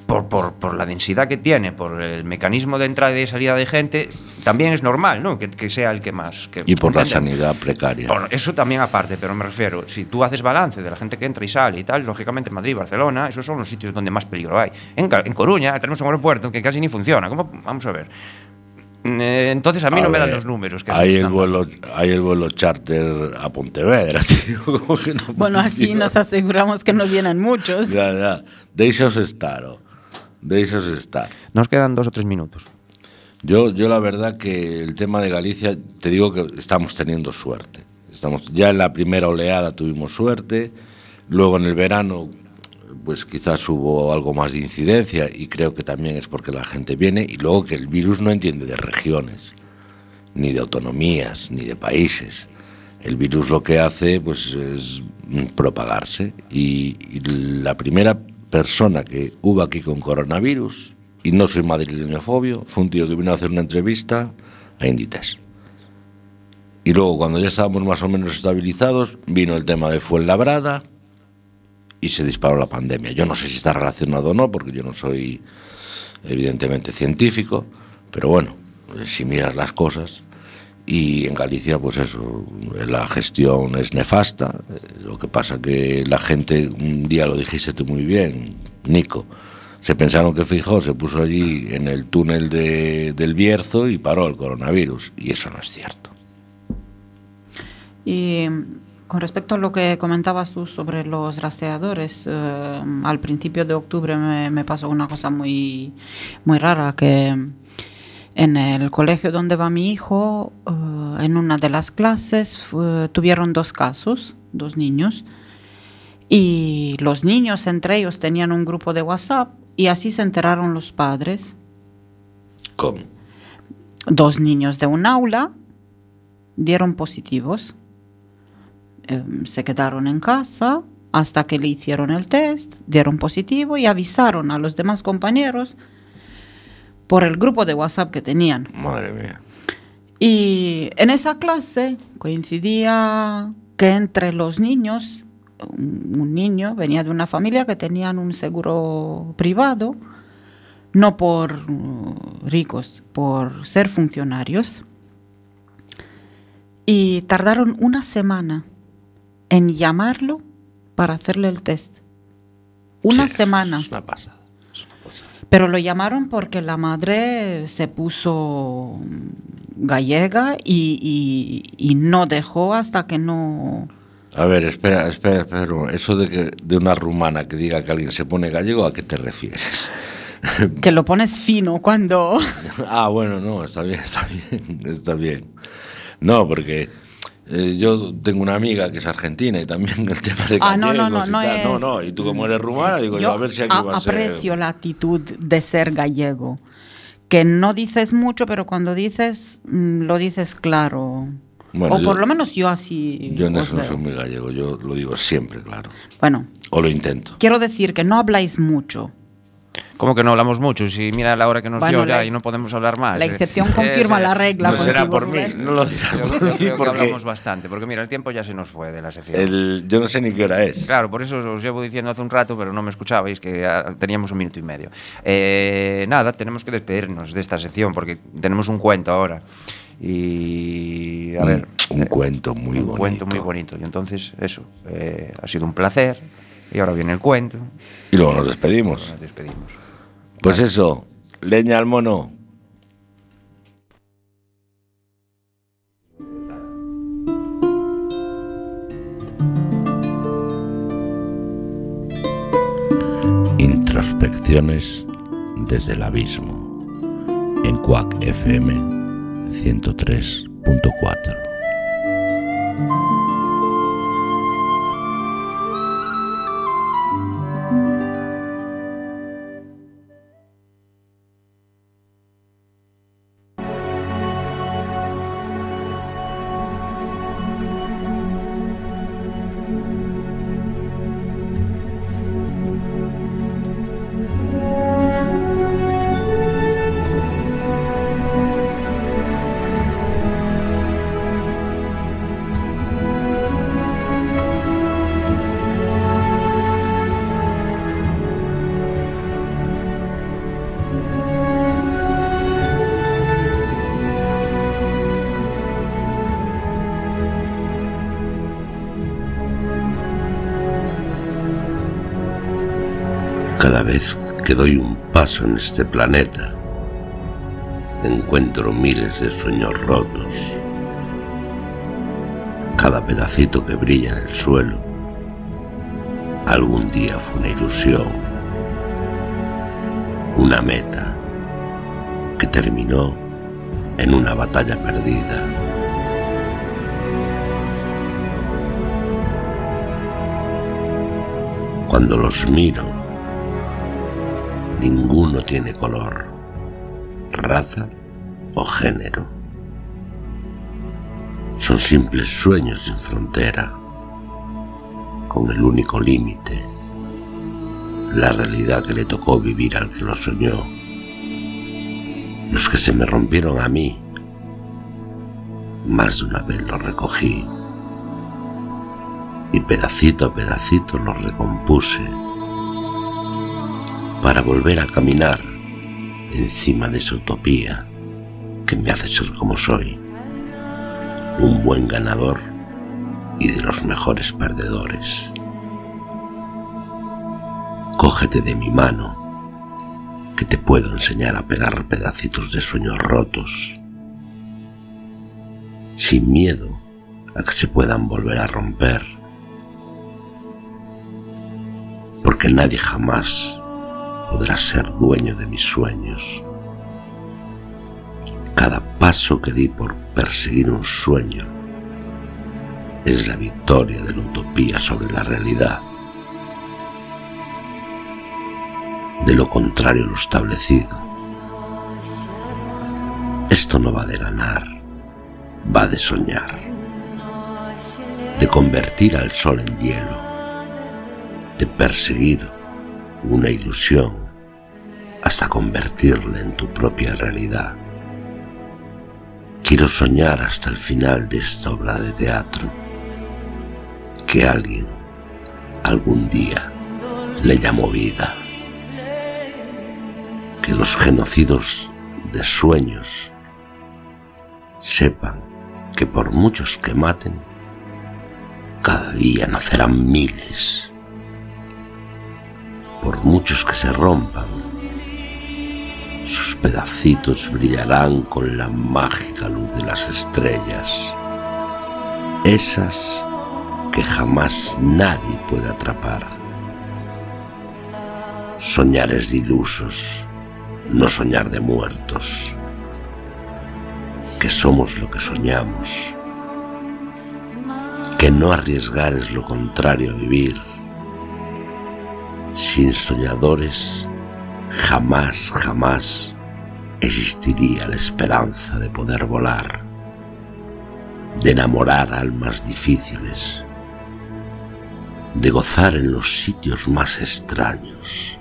por la densidad que tiene, por el mecanismo de entrada y de salida de gente, también es normal, ¿no? Que sea el que más... y por la sanidad precaria. Bueno, eso también aparte, pero me refiero, si tú haces balance de la gente que entra y sale y tal, lógicamente Madrid, Barcelona, esos son los sitios donde más peligro hay. En Coruña tenemos un aeropuerto que casi ni funciona. ¿Cómo? Vamos a ver. Entonces a mí no me dan los números. Que hay el vuelo charter a Pontevedra, tío. No, bueno, así nos aseguramos que no vienen muchos. Ya. Deixaos estar. Nos quedan 2 o 3 minutos. Yo la verdad que el tema de Galicia, te digo que estamos teniendo suerte. Ya en la primera oleada tuvimos suerte, luego en el verano pues quizás hubo algo más de incidencia y creo que también es porque la gente viene, y luego que el virus no entiende de regiones, ni de autonomías, ni de países. El virus lo que hace pues es propagarse, y la primera persona que hubo aquí con coronavirus, y no soy madrileñofobio, fue un tío que vino a hacer una entrevista a Inditex. Y luego, cuando ya estábamos más o menos estabilizados, vino el tema de Fuenlabrada y se disparó la pandemia. Yo no sé si está relacionado o no, porque yo no soy evidentemente científico, pero bueno, si miras las cosas. Y en Galicia, pues eso, la gestión es nefasta. Lo que pasa que la gente, un día lo dijiste tú muy bien, Nico, se pensaron que Feijóo se puso allí en el túnel del Bierzo y paró el coronavirus, y eso no es cierto. Y con respecto a lo que comentabas tú sobre los rastreadores, al principio de octubre me pasó una cosa muy, muy rara, que en el colegio donde va mi hijo, en una de las clases tuvieron 2 casos, 2 niños, y los niños entre ellos tenían un grupo de WhatsApp, y así se enteraron los padres. ¿Cómo? 2 niños de un aula dieron positivos. Se quedaron en casa hasta que le hicieron el test, dieron positivo y avisaron a los demás compañeros por el grupo de WhatsApp que tenían. Madre mía. Y en esa clase coincidía que entre los niños, un niño venía de una familia que tenían un seguro privado, no por ricos, por ser funcionarios, y tardaron una semana en llamarlo para hacerle el test. Una semana. Es una pasada. Pero lo llamaron porque la madre se puso gallega y no dejó hasta que no... A ver, espera. Eso de una rumana que diga que alguien se pone gallego, ¿a qué te refieres? Que lo pones fino cuando... Ah, bueno, no, está bien. No, porque yo tengo una amiga que es argentina y también el tema de gallegos no, y tú como eres rumana, digo yo, a ver si aquí va a ser... Aprecio la actitud de ser gallego, que no dices mucho, pero cuando dices, lo dices claro. Bueno, o por lo menos yo así... Yo en eso no soy muy gallego, yo lo digo siempre, claro. Bueno. O lo intento. Quiero decir que no habláis mucho. ¿Cómo que no hablamos mucho? Si mira la hora que nos dio ya y no podemos hablar más. La excepción confirma la regla. No será por mí, no lo dirás por mí. Yo creo que hablamos bastante, porque mira, el tiempo ya se nos fue de la sección. Yo no sé ni qué hora es. Claro, por eso os llevo diciendo hace un rato, pero no me escuchabais, que teníamos 1 minuto y medio. Nada, tenemos que despedirnos de esta sección, porque tenemos un cuento ahora. Y a ver... Un cuento muy bonito. Un cuento muy bonito. Y entonces, eso, ha sido un placer. Y ahora viene el cuento. Y luego nos despedimos. Pues eso, leña al mono. Introspecciones desde el abismo. En Quack FM 103.4. vez que doy un paso en este planeta, encuentro miles de sueños rotos. Cada pedacito que brilla en el suelo, algún día fue una ilusión, una meta que terminó en una batalla perdida. Cuando los miro, ninguno tiene color, raza o género. Son simples sueños sin frontera, con el único límite, la realidad que le tocó vivir al que lo soñó. Los que se me rompieron a mí, más de una vez los recogí y pedacito a pedacito los recompuse para volver a caminar encima de esa utopía que me hace ser como soy, un buen ganador y de los mejores perdedores. Cógete de mi mano, que te puedo enseñar a pegar pedacitos de sueños rotos, sin miedo a que se puedan volver a romper, porque nadie jamás podrá ser dueño de mis sueños. Cada paso que di por perseguir un sueño es la victoria de la utopía sobre la realidad. De lo contrario lo establecido. Esto no va de ganar, va de soñar, de convertir al sol en hielo, de perseguir una ilusión hasta convertirla en tu propia realidad. Quiero soñar hasta el final de esta obra de teatro, que alguien, algún día, le llamó vida. Que los genocidos de sueños sepan que por muchos que maten, cada día nacerán miles. Por muchos que se rompan, sus pedacitos brillarán con la mágica luz de las estrellas, esas que jamás nadie puede atrapar. Soñar es de ilusos, no soñar de muertos, que somos lo que soñamos, que no arriesgar es lo contrario a vivir. Sin soñadores jamás, jamás existiría la esperanza de poder volar, de enamorar almas difíciles, de gozar en los sitios más extraños,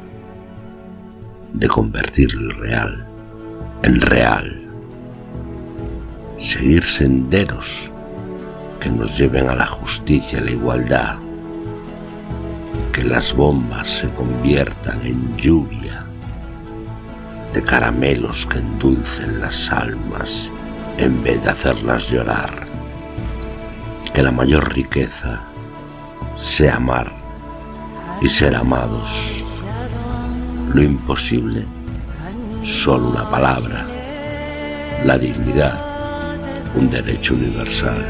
de convertir lo irreal en real, seguir senderos que nos lleven a la justicia y la igualdad, que las bombas se conviertan en lluvia de caramelos que endulcen las almas en vez de hacerlas llorar, que la mayor riqueza sea amar y ser amados. Lo imposible, solo una palabra, la dignidad, un derecho universal.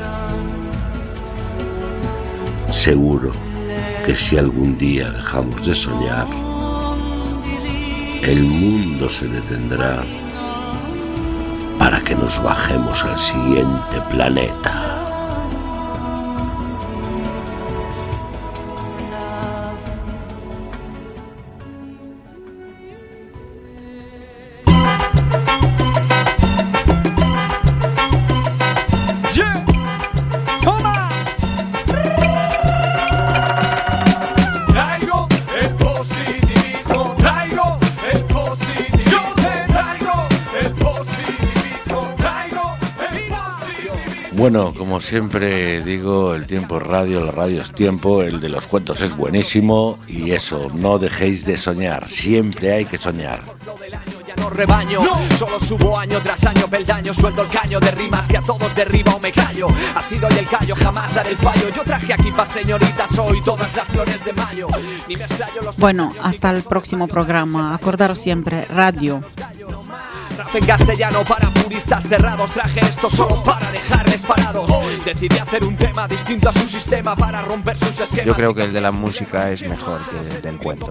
Seguro que si algún día dejamos de soñar, el mundo se detendrá para que nos bajemos al siguiente planeta. Bueno, como siempre digo, el tiempo es radio, la radio es tiempo, el de los cuentos es buenísimo y eso, no dejéis de soñar, siempre hay que soñar. no rebaño. Solo subo año tras año peldaño, suelto el caño de rimas que a todos derriba o me callo. Así doy el callo, jamás daré el fallo. Yo traje aquí pa' señoritas hoy todas las flores de mayo. Ni me explayo los... Bueno, hasta el próximo programa. Acordaros siempre, radio. Rap en castellano para puristas cerrados. Traje esto solo para dejarles parados. Decidí hacer un tema distinto a su sistema para romper sus esquemas. Yo creo que el de la música es mejor que el del cuento.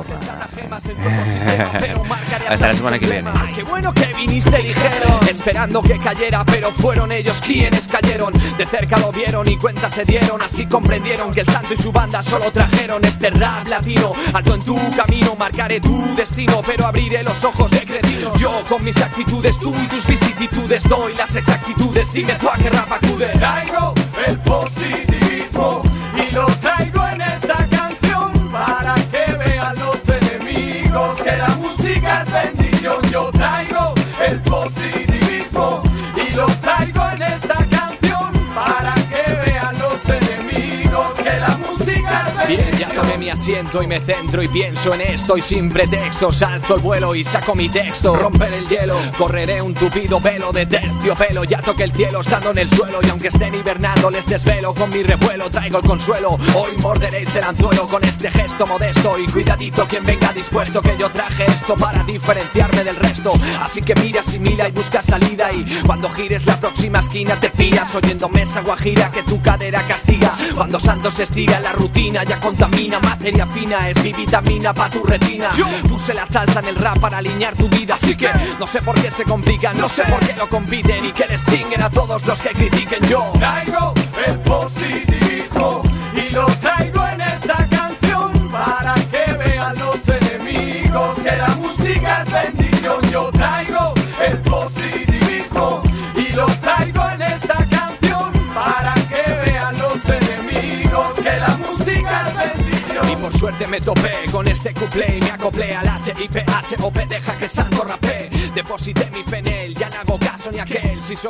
Hasta la semana que viene. Qué bueno que viniste, dijeron, esperando que cayera, pero fueron ellos quienes cayeron. De cerca lo vieron y cuenta se dieron. Así comprendieron que el santo y su banda solo trajeron este rap latino. Alto en tu camino, marcaré tu destino, pero abriré los ojos de cretinos. Yo con mis actitudes, tú y tus vicisitudes, doy las exactitudes. Dime tú a qué rap acude. Traigo el positivismo y lo traigo en esta canción para que vean los enemigos que la música es bendición. Yo traigo el positivismo y lo traigo en esta canción para que vean los enemigos que la música es bendición. Bien, ya tomé mi asiento y me centro y pienso en esto y sin pretextos alzo el vuelo y saco mi texto. Romper el hielo, correré un tupido velo de terciopelo. Ya toqué el cielo estando en el suelo y aunque estén hibernando les desvelo con mi revuelo. Traigo el consuelo, hoy morderéis el anzuelo con este gesto modesto. Y cuidadito quien venga dispuesto, que yo traje esto para diferenciarme del resto. Así que mira, asimila y busca salida, y cuando gires la próxima esquina te piras oyendo mesa guajira que tu cadera castiga. Cuando Santos se estira la rutina ya contamina, materia fina es mi vitamina pa' tu retina. Yo puse la salsa en el rap para alinear tu vida, así que no sé por qué se complican, no sé por qué lo compiten y que les chinguen a todos los que critiquen. Yo traigo el positivismo y lo traigo en esta canción para que vean los enemigos que la música es bendición. Yo traigo el positivismo y lo traigo en esta canción para que vean los enemigos que la música es bendición. Y por suerte me topé con este couplé y me acoplé al HIPHOP. Deja que Santo rapé, deposité mi fe en él, ya no hago caso ni aquel. Si soy